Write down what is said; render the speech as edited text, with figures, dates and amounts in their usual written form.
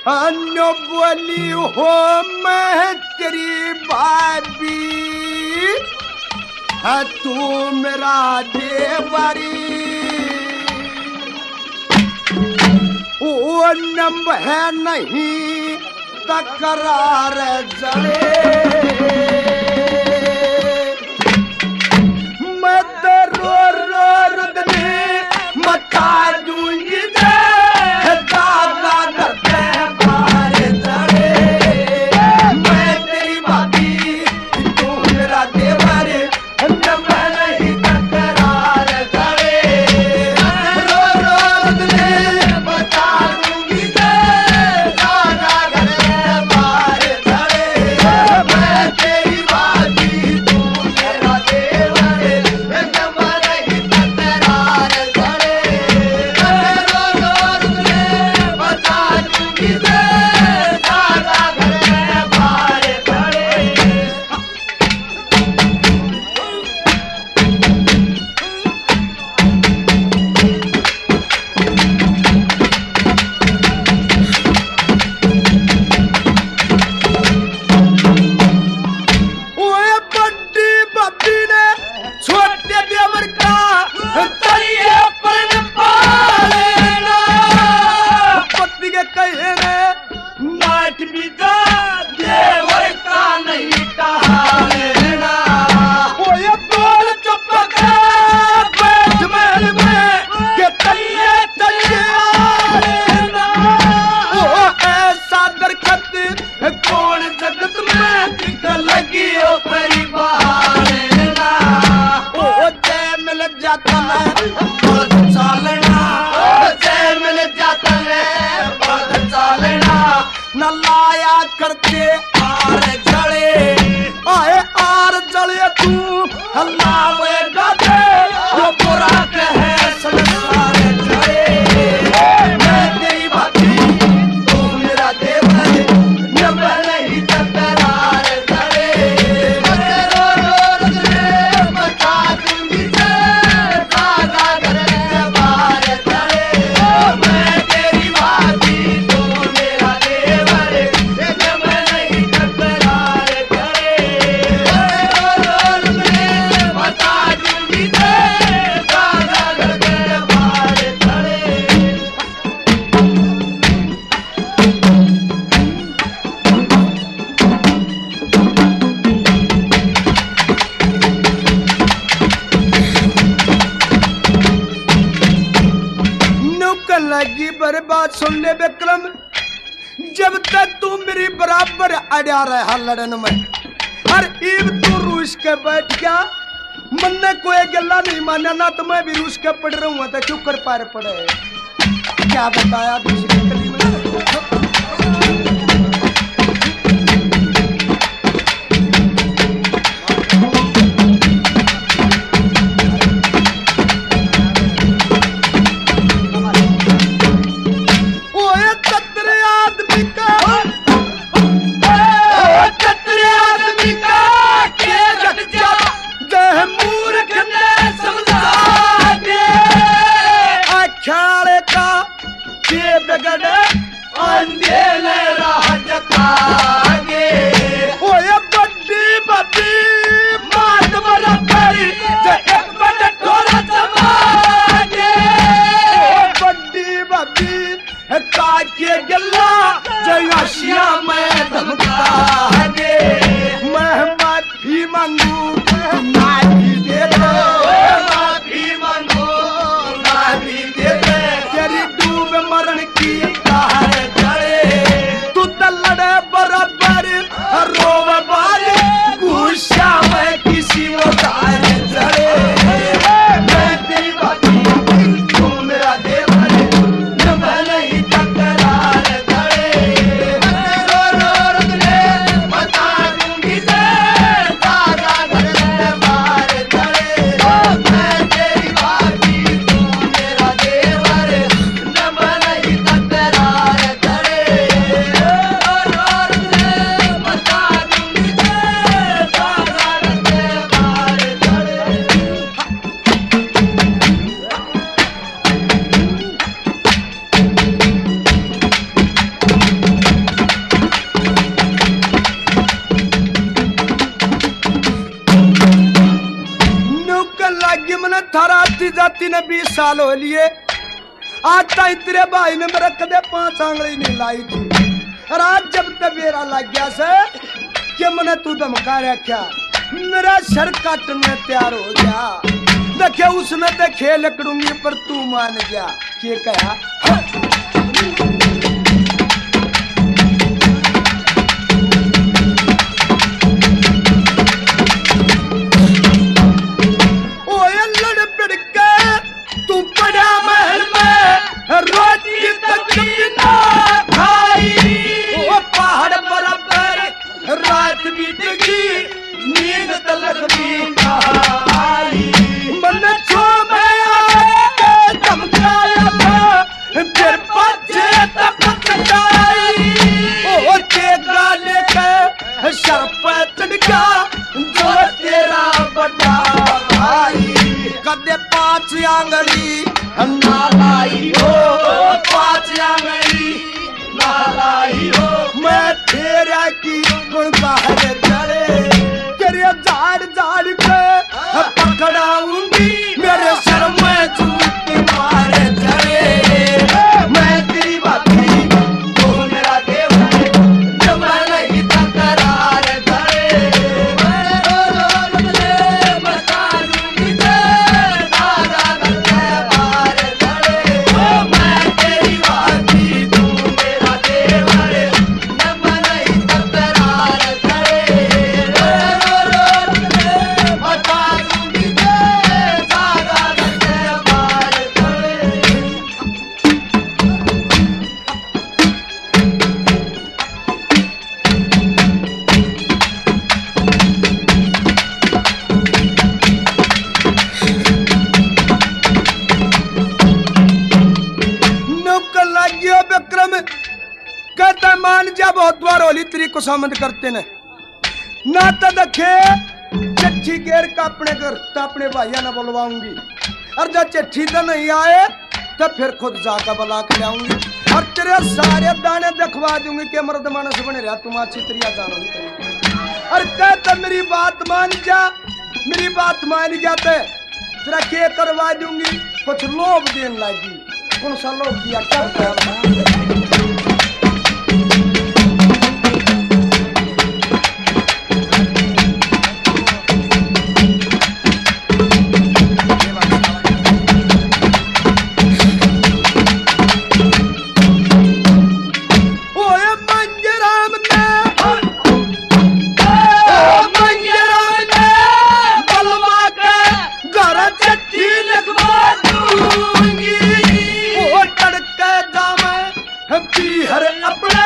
अन्य बोली हो मैं तेरी भाभी, तू मेरा देवरी। वो नंब है नहीं तकरार जड़े, मैं तो रो रो रुदने मचा दूंगी करते आर जले, आए आर जले तू अल्लाह में गाते जो बुरा कहे संसार जले। मैं तेरी भाभी तू मेरा देवर, न नहीं तकरार जले। रो रो रे मचा दूंगी सादा घर बाहर जले। मैं तेरी भाभी तू मेरा देवर, लगी बर्बाद। सुन ले विक्रम, जब तक तू मेरी बराबर अड़ा रहा लड़न में, हर ईब तू रूस के बैठ गया, मन ने कोई गला नहीं माना ना, तो मैं भी रूस के पड़ रहा हूँ, तो क्यों कर पार पड़े। क्या बताया दूसरी गली में साल हो लिए आज तक तेरे भाई ने मेरे कदे 5 आंगली नहीं लाई थी। और आज जब तक मेरा लग गया से कि मैंने तू धमका रखा मेरा सर काटने तैयार हो गया। देखिए उसने तो खेल करूंगी पर तू मान गया। क्या कहा कदे 5 आंगली ना लाई हो 5 आंगली ना लाई हो मैं तेरा की गुण बाहर चले तेरे झाड़ झाड़ के पकड़ाऊंगी मेरे सर में जूती मार चले मैं तेरी बाती तो मेरा देव है जब मैं नहीं तकरार करे कहता मान जा बहुत बार होली तेरी को समझ करते न ना तो देखे चिट्ठी घेर का अपने घर तो अपने भाइया ना बुलवाऊंगी और जब चिट्ठी तो नहीं आए तो फिर खुद जाकर बुला के लाऊंगी और तेरे सारे दाने दिखवा दूंगी कि मर्द मानस बने रहा तुम अच्छी तरिया दाना और कहता मेरी बात मान जा मेरी बात मान जाते तेरा के करवा दूंगी कुछ लोभ देने लगी कौन सा लोभ दिया क्या हर अपना